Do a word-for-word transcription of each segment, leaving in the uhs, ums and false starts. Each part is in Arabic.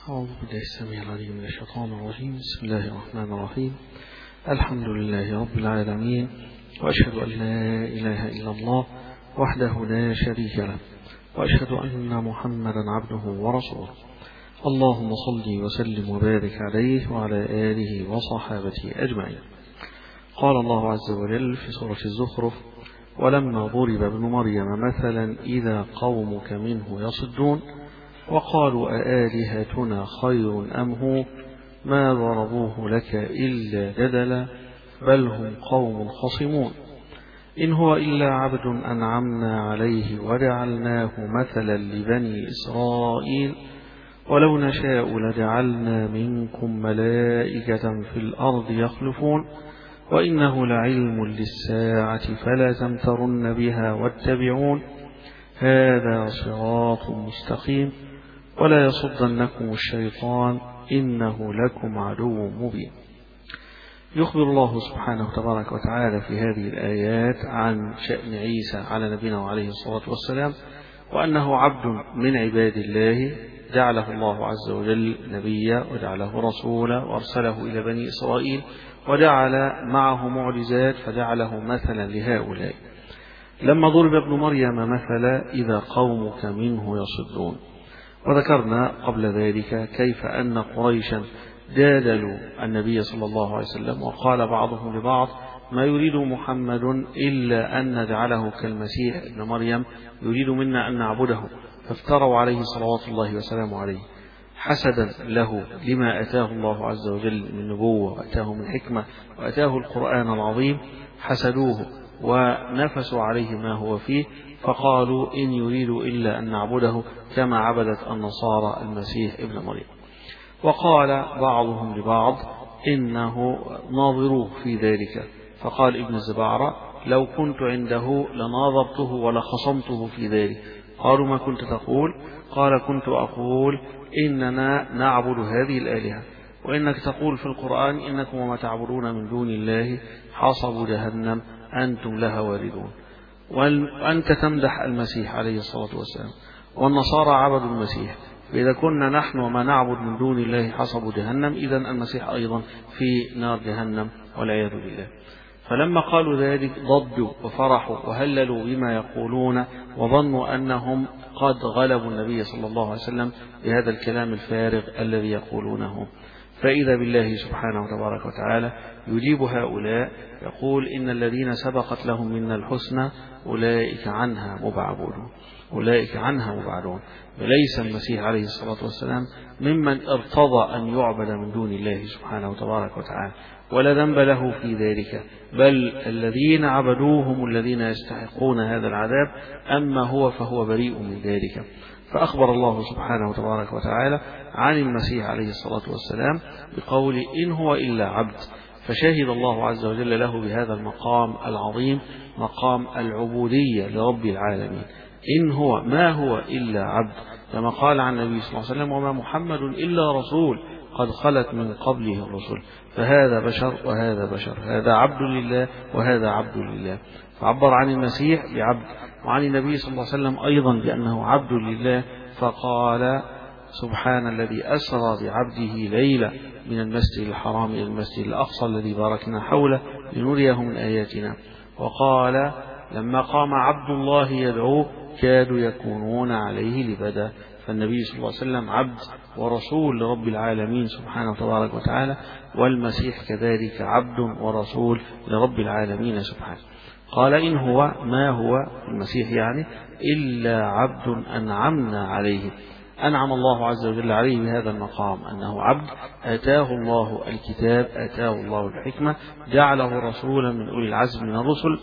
أعوذ بالله السميع العليم من الشيطان الرجيم. بسم الله الرحمن الرحيم. الحمد لله رب العالمين، وأشهد أن لا إله إلا الله وحده لا شريك له، وأشهد أن محمدا عبده ورسوله. اللهم صل وسلم وبارك عليه وعلى آله وصحابته أجمعين. قال الله عز وجل في سورة الزخرف: ولما ضرب ابن مريم مثلا إذا قومك منه يصدون وقالوا أآلهتنا خير أم هو ما ضربوه لك إلا جدلا بل هم قوم خصمون إن هو إلا عبد أنعمنا عليه وجعلناه مثلا لبني إسرائيل ولو نشاء لجعلنا منكم ملائكة في الأرض يخلفون وإنه لعلم للساعة فلا تمترن بها واتبعون هذا صراط مستقيم ولا يصدنكم الشيطان إنه لكم عدو مبين. يخبر الله سبحانه تبارك وتعالى في هذه الآيات عن شأن عيسى على نبينا عليه الصلاة والسلام، وأنه عبد من عباد الله جعله الله عز وجل نبيا وجعله رسولا وأرسله إلى بني إسرائيل وجعل معه معجزات فجعله مثلا لهؤلاء. لما ضرب ابن مريم مثلا إذا قومك منه يصدون، وذكرنا قبل ذلك كيف أن قريشا جادلوا النبي صلى الله عليه وسلم وقال بعضهم لبعض: ما يريد محمد إلا أن نجعله كالمسيح ابن مريم، يريد منا أن نعبده، فافتروا عليه صلوات الله وسلامه عليه حسدا له لما أتاه الله عز وجل من نبوة وأتاه من حكمة وأتاه القرآن العظيم، حسدوه ونفسوا عليه ما هو فيه، فقالوا إن يريد إلا أن نعبده كما عبدت النصارى المسيح ابن مريم. وقال بعضهم لبعض إنه ناظروه في ذلك، فقال ابن الزبعرة: لو كنت عنده لناظرته ولخصمته في ذلك. قالوا: ما كنت تقول؟ قال: كنت أقول إننا نعبد هذه الآلهة، وإنك تقول في القرآن: إنكم وما تعبدون من دون الله حصب جهنم أنتم لها واردون. وأنت تمدح المسيح عليه الصلاة والسلام، والنصارى عبدوا المسيح، فإذا كنا نحن وما نعبد من دون الله حصب جهنم، إذن المسيح أيضا في نار جهنم والعياذ بالله. فلما قالوا ذلك ضجوا وفرحوا وهللوا بما يقولون، وظنوا أنهم قد غلبوا النبي صلى الله عليه وسلم بهذا الكلام الفارغ الذي يقولونه. فإذا بالله سبحانه وتبارك وتعالى يجيب هؤلاء، يقول: إن الذين سبقت لهم منا الحسنى أولئك عنها مبعدون، أولئك عنها مبعدون. وليس المسيح عليه الصلاة والسلام ممن ارتضى أن يعبد من دون الله سبحانه وتبارك وتعالى، ولا ذنب له في ذلك، بل الذين عبدوهم الذين يستحقون هذا العذاب، أما هو فهو بريء من ذلك. فأخبر الله سبحانه وتبارك وتعالى عن المسيح عليه الصلاة والسلام بقول: إن هو إلا عبد، فشهد الله عز وجل له بهذا المقام العظيم، مقام العبودية لرب العالمين. إن هو ما هو إلا عبد، كما قال عن النبي صلى الله عليه وسلم: وما محمد إلا رسول قد خلت من قبله الرسل. فهذا بشر وهذا بشر، هذا عبد لله وهذا عبد لله. فعبر عن المسيح بعبد، وعن النبي صلى الله عليه وسلم أيضا بأنه عبد لله، فقال: سبحان الذي أسرى بعبده ليلة من المسجد الحرام إلى المسجد الأقصى الذي باركنا حوله لنريه من آياتنا. وقال: لما قام عبد الله يدعوه كادوا يكونون عليه لبدا. فالنبي صلى الله عليه وسلم عبد ورسول لرب العالمين سبحانه وتبارك وتعالى، والمسيح كذلك عبد ورسول لرب العالمين سبحانه. قال: إن هو ما هو المسيح يعني إلا عبد أنعمنا عليه، أنعم الله عز وجل عليه بهذا المقام، أنه عبد آتاه الله الكتاب، آتاه الله الحكمة، جعله رسولا من أولي العزم من الرسل،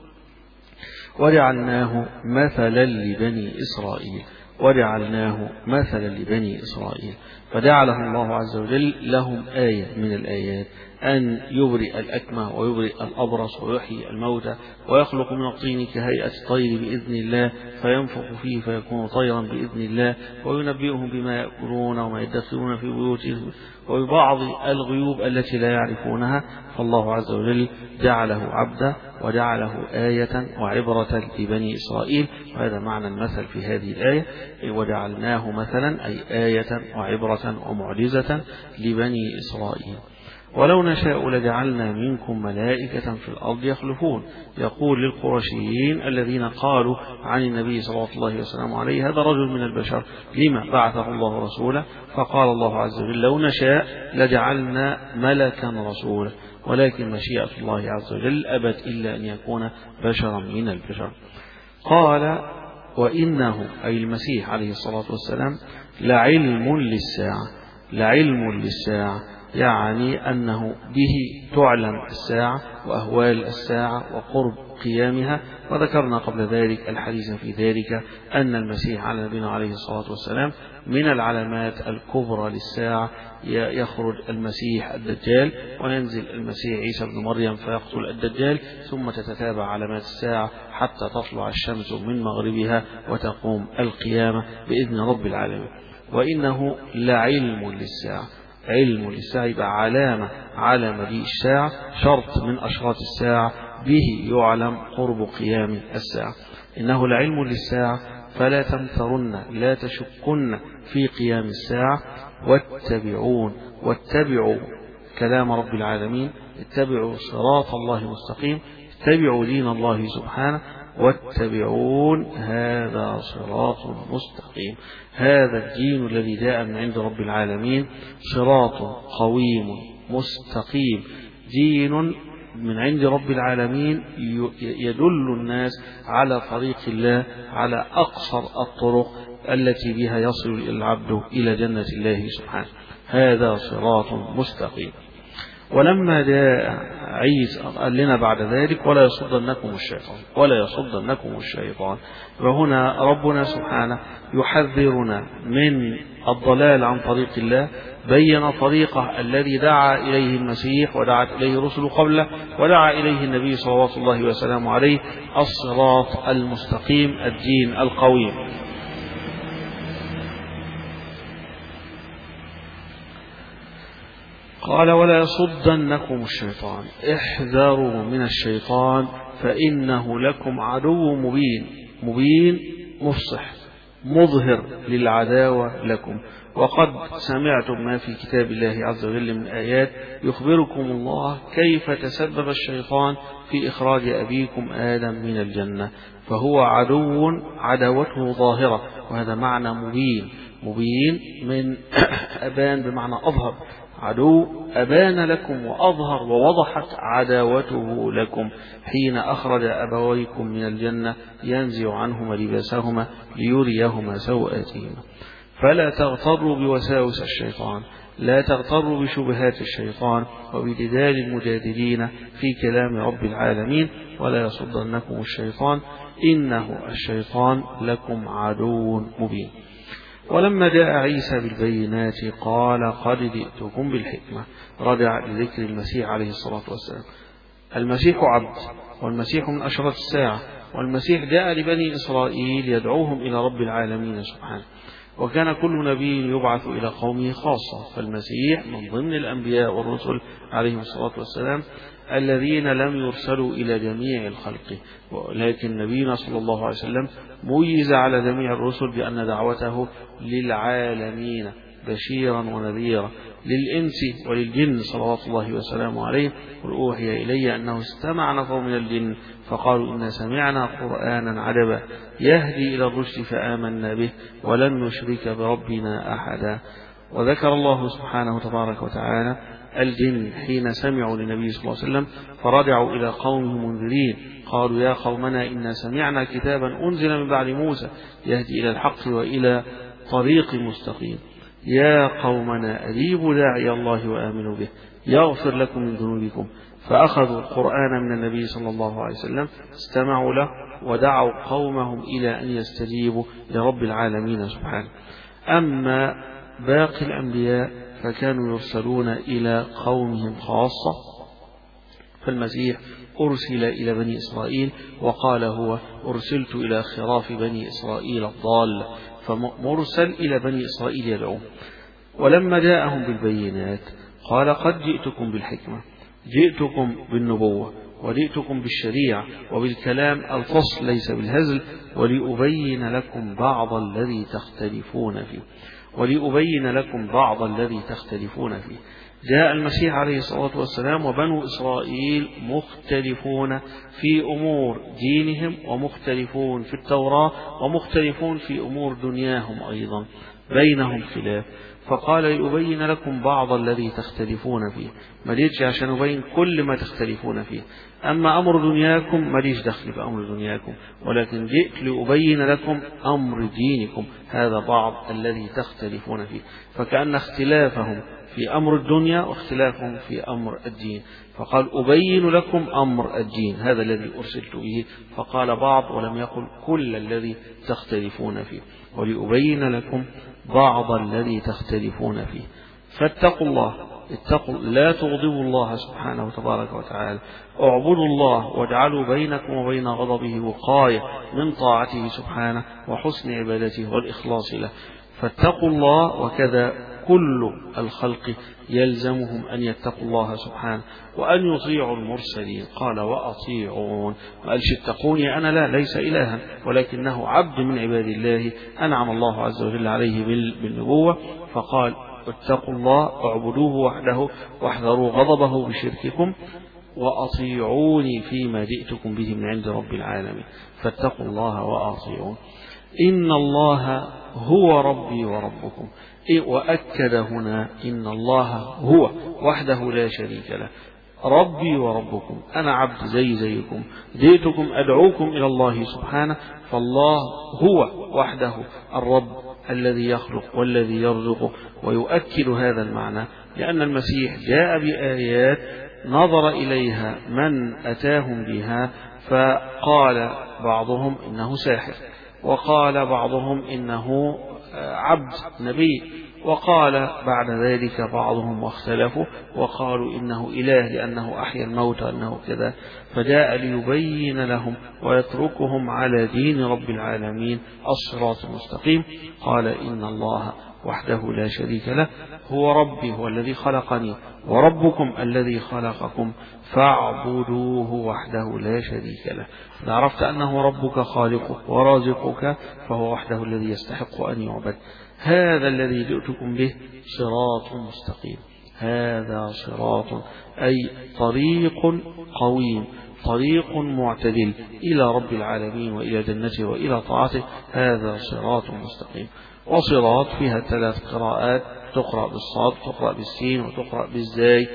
وجعلناه مثلا لبني إسرائيل، وجعلناه مثلا لبني إسرائيل، فجعله الله عز وجل لهم آية من الآيات أن يبرئ الأكمه ويبرئ الأبرص ويحيي الموتى ويخلق من الطين كهيئة الطير بإذن الله فينفخ فيه فيكون طيرا بإذن الله وينبئهم بما يأكلون وما يدخرون في بيوتهم وببعض الغيوب التي لا يعرفونها. فالله عز وجل جعله عبدا وجعله آية وعبرة لبني إسرائيل، وهذا معنى المثل في هذه الآية، وجعلناه مثلا أي آية وعبرة ومعجزة لبني إسرائيل. ولو نشاء لجعلنا منكم ملائكة في الأرض يخلفون. يقول للقرشيين الذين قالوا عن النبي صلى الله عليه وسلم عليه هذا رجل من البشر لما بعثه الله رسولا، فقال الله عز وجل لو نشاء لجعلنا ملكا رسولا، ولكن مشيئة الله عز وجل أبت إلا أن يكون بشرا من البشر. قال وإنه أي المسيح عليه الصلاة والسلام لعلم للساعة، لعلم للساعة يعني أنه به تعلم الساعة وأهوال الساعة وقرب قيامها. وذكرنا قبل ذلك الحديث في ذلك أن المسيح على نبينا عليه الصلاة والسلام من العلامات الكبرى للساعة يخرج المسيح الدجال وينزل المسيح عيسى بن مريم فيقتل الدجال، ثم تتتابع علامات الساعة حتى تطلع الشمس من مغربها وتقوم القيامة بإذن رب العالمين. وإنه لعلم للساعة، علم للساعة يبقى علامة على مجيء الساعة، شرط من أشراط الساعة به يعلم قرب قيام الساعة. إنه لعلم للساعة فلا تمترن لا تشكن في قيام الساعة واتبعون، واتبعوا كلام رب العالمين، اتبعوا صراط الله المستقيم، اتبعوا دين الله سبحانه، واتبعون هذا صراط مستقيم. هذا الدين الذي جاء من عند رب العالمين صراط قويم مستقيم، دين من عند رب العالمين يدل الناس على طريق الله، على أقصر الطرق التي بها يصل العبد إلى جنة الله سبحانه. هذا صراط مستقيم. ولما جاء عيسى قال لنا بعد ذلك ولا يصدنكم الشيطان، ولا يصدنكم الشيطان. وهنا ربنا سبحانه يحذرنا من الضلال عن طريق الله، بين طريقه الذي دعا إليه المسيح ودعت إليه رسل قبله ودعا إليه النبي صلى الله عليه وسلم عليه، الصراط المستقيم الدين القويم. قال ولا يصدنكم الشيطان، احذروا من الشيطان فإنه لكم عدو مبين، مبين مفصح مظهر للعداوة لكم. وقد سمعتم ما في كتاب الله عز وجل من آيات يخبركم الله كيف تسبب الشيطان في إخراج أبيكم آدم من الجنة، فهو عدو عداوته ظاهرة، وهذا معنى مبين. مبين من أبان بمعنى أظهر، عدو أبان لكم وأظهر ووضحت عداوته لكم حين أخرج أبويكم من الجنة ينزع عنهما لباسهما ليريهما سوآتهما. فلا تغتروا بوساوس الشيطان، لا تغتروا بشبهات الشيطان وبجدال المجادلين في كلام رب العالمين. ولا يصدنكم الشيطان إنه الشيطان لكم عدو مبين. ولما جاء عيسى بالبينات قال قد جئتكم بالحكمة، رجع لذكر المسيح عليه الصلاة والسلام. المسيح عبد، والمسيح من أشراط الساعة، والمسيح جاء لبني إسرائيل يدعوهم إلى رب العالمين سبحانه، وكان كل نبي يبعث إلى قومه خاصة، فالمسيح من ضمن الأنبياء والرسل عليهم الصلاة والسلام الذين لم يرسلوا إلى جميع الخلق، ولكن نبينا صلى الله عليه وسلم ميز على جميع الرسل بأن دعوته للعالمين بشيرا ونذيرا، للإنس وللجن صلوات الله وسلامه عليه. قل أوحي إلي أنه استمع نفر من الجن فقالوا إنا سمعنا قرآنا عجبا يهدي إلى الرشد فآمنا به ولن نشرك بربنا أحدا. وذكر الله سبحانه تبارك وتعالى الجن حين سمعوا للنبي صلى الله عليه وسلم فرجعوا إلى قومهم منذرين، قالوا يا قومنا إنا سمعنا كتابا أنزل من بعد موسى يهدي إلى الحق وإلى طريق مستقيم، يا قومنا أجيبوا داعي الله وآمنوا به يغفر لكم من ذنوبكم. فأخذوا القرآن من النبي صلى الله عليه وسلم، استمعوا له ودعوا قومهم إلى أن يستجيبوا لرب العالمين سبحانه. أما باقي الأنبياء فكانوا يرسلون إلى قومهم خاصة، فالمسيح أرسل إلى بني إسرائيل وقال هو أرسلت إلى خراف بني إسرائيل الضال، فمرسل إلى بني إسرائيل يدعوهم. ولما جاءهم بالبينات قال قد جئتكم بالحكمة، جئتكم بالنبوة، وجئتكم بالشريعة وبالكلام الفصل ليس بالهزل، ولأبين لكم بعض الذي تختلفون فيه ولأبين لكم بعض الذي تختلفون فيه. جاء المسيح عليه الصلاة والسلام وبنو إسرائيل مختلفون في أمور دينهم، ومختلفون في التوراة، ومختلفون في أمور دنياهم أيضا، بينهم خلاف. فقال لأبين لكم بعض الذي تختلفون فيه، ما جيتش عشان أبين كل ما تختلفون فيه. أما أمر دنياكم ما ليش دخل بأمر دنياكم، ولكن جئت لأبين لكم أمر دينكم، هذا بعض الذي تختلفون فيه. فكأن اختلافهم في أمر الدنيا واختلافهم في أمر الدين، فقال أبين لكم أمر الدين، هذا الذي أرسلت به. فقال بعض ولم يقل كل الذي تختلفون فيه، ولأبين لكم بعض الذي تختلفون فيه. فاتقوا الله، اتقوا لا تغضبوا الله سبحانه وتبارك وتعالى، اعبدوا الله واجعلوا بينكم وبين غضبه وقاية من طاعته سبحانه وحسن عبادته والإخلاص له. فاتقوا الله، وكذا كل الخلق يلزمهم أن يتقوا الله سبحانه وأن يطيعوا المرسلين. قال وأطيعون، ما قالش اتقوني أنا، لا، ليس إلها ولكنه عبد من عباد الله أنعم الله عز وجل عليه بالنبوة، فقال اتقوا الله اعبدوه وحده واحذروا غضبه بشرككم، وأطيعوني فيما جئتكم به من عند رب العالمين. فاتقوا الله وأطيعون. إن الله هو ربي وربكم، وأكد هنا إن الله هو وحده لا شريك له، ربي وربكم، أنا عبد زي زيكم، جئتكم أدعوكم إلى الله سبحانه. فالله هو وحده الرب الذي يخلق والذي يرزق، ويؤكد هذا المعنى لأن المسيح جاء بآيات نظر إليها من أتاهم بها، فقال بعضهم إنه ساحر، وقال بعضهم إنه عبد نبي، وقال بعد ذلك بعضهم واختلفوا وقالوا إنه إله لأنه أحيا الموتى أنه كذا. فجاء ليبين لهم ويتركهم على دين رب العالمين الصراط المستقيم. قال إن الله وحده لا شريك له، هو ربي، هو الذي خلقني، وربكم الذي خلقكم، فاعبدوه وحده لا شريك له. إذا عرفت أنه ربك خالقك ورازقك فهو وحده الذي يستحق أن يعبد. هذا الذي جئتكم به صراط مستقيم، هذا صراط أي طريق قويم، طريق معتدل إلى رب العالمين وإلى جنته وإلى طاعته، هذا صراط مستقيم. وصراط فيها ثلاث قراءات، تقرأ بالصاد، تقرأ بالسين، وتقرأ بالزاي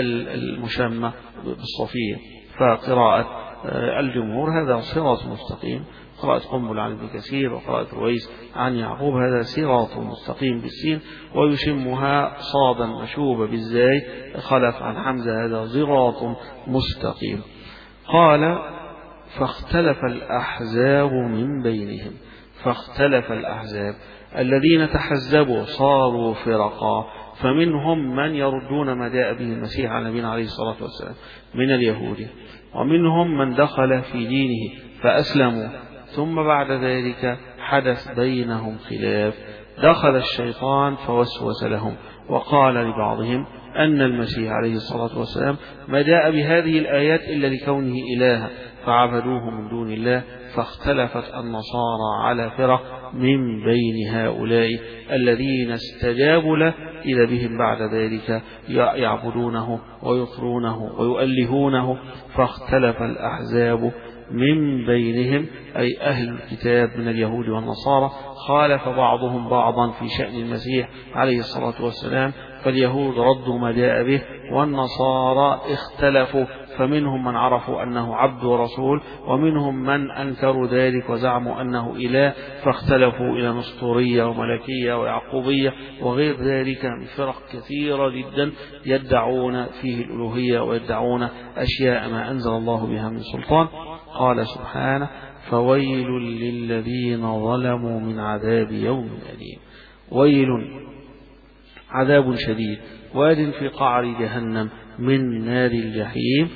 المشمة بالصفية. فقراءة الجمهور هذا صراط مستقيم، قراءة قنبل عن ابن كثير وقراءة رويس عن يعقوب هذا صراط مستقيم بالسين، ويشمها صادا مشوبة بالزاي خلف عن حمزة هذا صراط مستقيم. قال فاختلف الأحزاب من بينهم، فاختلف الأحزاب الذين تحزبوا صاروا فرقا، فمنهم من يردون ما جاء به المسيح على نبينا عليه الصلاة والسلام من اليهود، ومنهم من دخل في دينه فأسلموا، ثم بعد ذلك حدث بينهم خلاف، دخل الشيطان فوسوس لهم وقال لبعضهم أن المسيح عليه الصلاة والسلام ما جاء بهذه الآيات إلا لكونه إلها، فعبدوه من دون الله، فاختلفت النصارى على فرق من بين هؤلاء الذين استجابوا له إذا بهم بعد ذلك يعبدونه ويطرونه ويؤلهونه. فاختلف الأحزاب من بينهم أي أهل الكتاب من اليهود والنصارى، خالف بعضهم بعضا في شأن المسيح عليه الصلاة والسلام، فاليهود ردوا ما جاء به، والنصارى اختلفوا، فمنهم من عرفوا أنه عبد ورسول، ومنهم من أنكروا ذلك وزعموا أنه إله، فاختلفوا إلى نسطورية وملكية ويعقوبية وغير ذلك من فرق كثيرة جدا يدعون فيه الألوهية ويدعون أشياء ما أنزل الله بها من سلطان. قال سبحانه فويل للذين ظلموا من عذاب يوم أليم. ويل عذاب شديد واد في قعر جهنم من نار الجحيم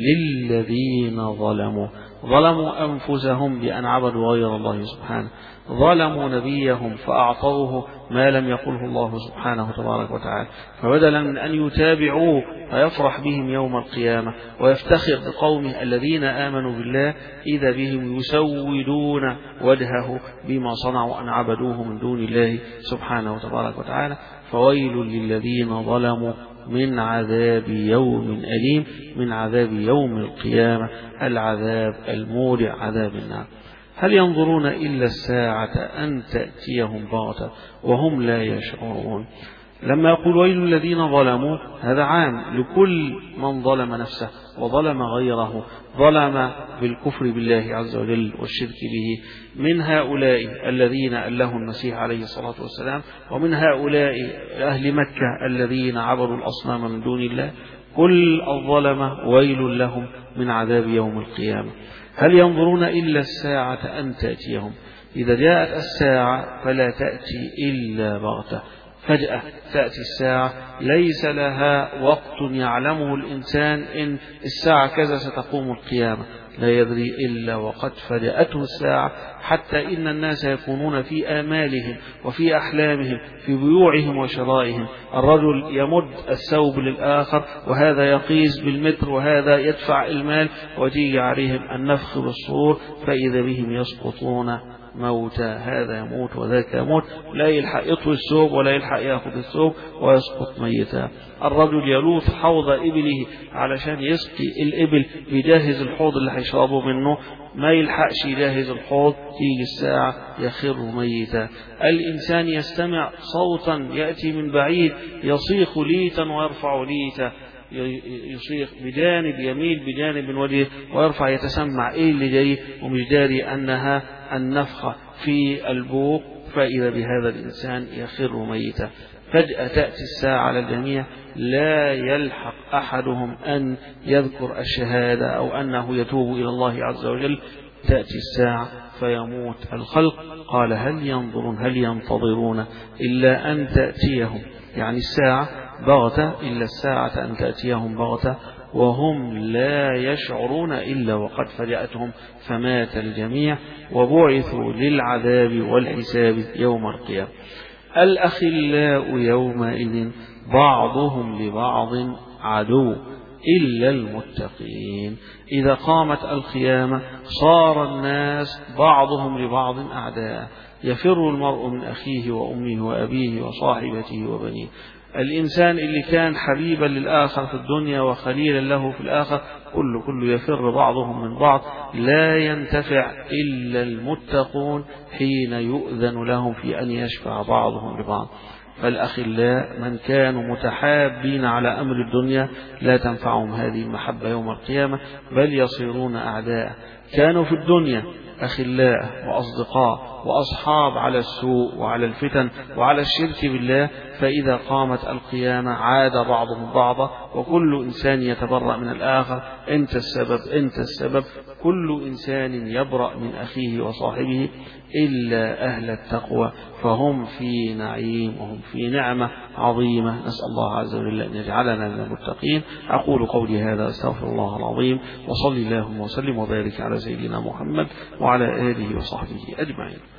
للذين ظلموا ظلموا أنفسهم بأن عبدوا غير الله سبحانه، ظلموا نبيهم فأعطوه ما لم يقله الله سبحانه تبارك وتعالى، فبدلا من أن يتابعوه فيفرح بهم يوم القيامة ويفتخر بقومه الذين آمنوا بالله، إذا بهم يسودون وجهه بما صنعوا أن عبدوه من دون الله سبحانه تبارك وتعالى. فويل للذين ظلموا من عذاب يوم أليم، من عذاب يوم القيامة، العذاب المولع، عذاب النار. هل ينظرون إلا الساعة أن تأتيهم بغتة وهم لا يشعرون. لما يقول ويل الذين ظلموا هذا عام لكل من ظلم نفسه وظلم غيره، ظلم بالكفر بالله عز وجل والشرك به، من هؤلاء الذين أله المسيح عليه الصلاة والسلام، ومن هؤلاء أهل مكة الذين عبروا الأصنام من دون الله. كل الظلمة ويل لهم من عذاب يوم القيامة. هل ينظرون إلا الساعة أن تأتيهم. إذا جاءت الساعة فلا تأتي إلا بغتة، فجأة تأتي الساعة ليس لها وقت يعلمه الإنسان إن الساعة كذا ستقوم القيامة، لا يدري إلا وقد فجأته الساعة، حتى إن الناس يكونون في آمالهم وفي أحلامهم في بيوعهم وشرائهم، الرجل يمد الثوب للآخر وهذا يقيس بالمتر وهذا يدفع المال، وتيجي عليهم النفخ بالصور فإذا بهم يسقطون موتى، هذا يموت وذاك يموت، لا يلحق يطوي الثوب ولا يلحق ياخذ الثوب ويسقط ميتا. الرجل يلوث حوض إبله علشان يسقي الإبل، يجهز الحوض اللي هيشربوا منه، ما يلحقش يجهز الحوض، تيجي الساعة يخر ميتا. الإنسان يستمع صوتا يأتي من بعيد يصيخ ليتا ويرفع ليتا، يصيخ بجانب يميل بجانب من وجهه ويرفع يتسمع ايه اللي جاي، ومش داري انها النفخة في البوق، فإذا بهذا الإنسان يخر ميتا. فجأة تأتي الساعة على الجميع، لا يلحق أحدهم أن يذكر الشهادة أو أنه يتوب إلى الله عز وجل. تأتي الساعة فيموت الخلق. قال هل ينظرون هل ينتظرون إلا أن تأتيهم، يعني الساعة بغتة، إلا الساعة أن تأتيهم بغتة وهم لا يشعرون إلا وقد فجأتهم فمات الجميع وبعثوا للعذاب والحساب يوم القيامة. الأخلاء يومئذ بعضهم لبعض عدو إلا المتقين. إذا قامت القيامة صار الناس بعضهم لبعض أعداء، يفر المرء من أخيه وأمه وأبيه وصاحبته وبنيه. الإنسان اللي كان حبيبا للآخر في الدنيا وخليلا له في الآخر كل كل يفر بعضهم من بعض، لا ينتفع إلا المتقون حين يؤذن لهم في أن يشفع بعضهم لبعض. فالأخلاء من كانوا متحابين على أمر الدنيا لا تنفعهم هذه المحبة يوم القيامة، بل يصيرون أعداء. كانوا في الدنيا أخلاء وأصدقاء وأصحاب على السوء وعلى الفتن وعلى الشرك بالله، فإذا قامت القيامة عاد بعضهم بعضا وكل إنسان يتبرأ من الآخر، أنت السبب أنت السبب، كل إنسان يبرأ من أخيه وصاحبه إلا أهل التقوى، فهم في نعيم وهم في نعمة عظيمة. نسأل الله عز وجل أن يجعلنا من المتقين. أقول قولي هذا أستغفر الله العظيم، وصلي اللهم وسلم وبارك على سيدنا محمد وعلى آله وصحبه أجمعين.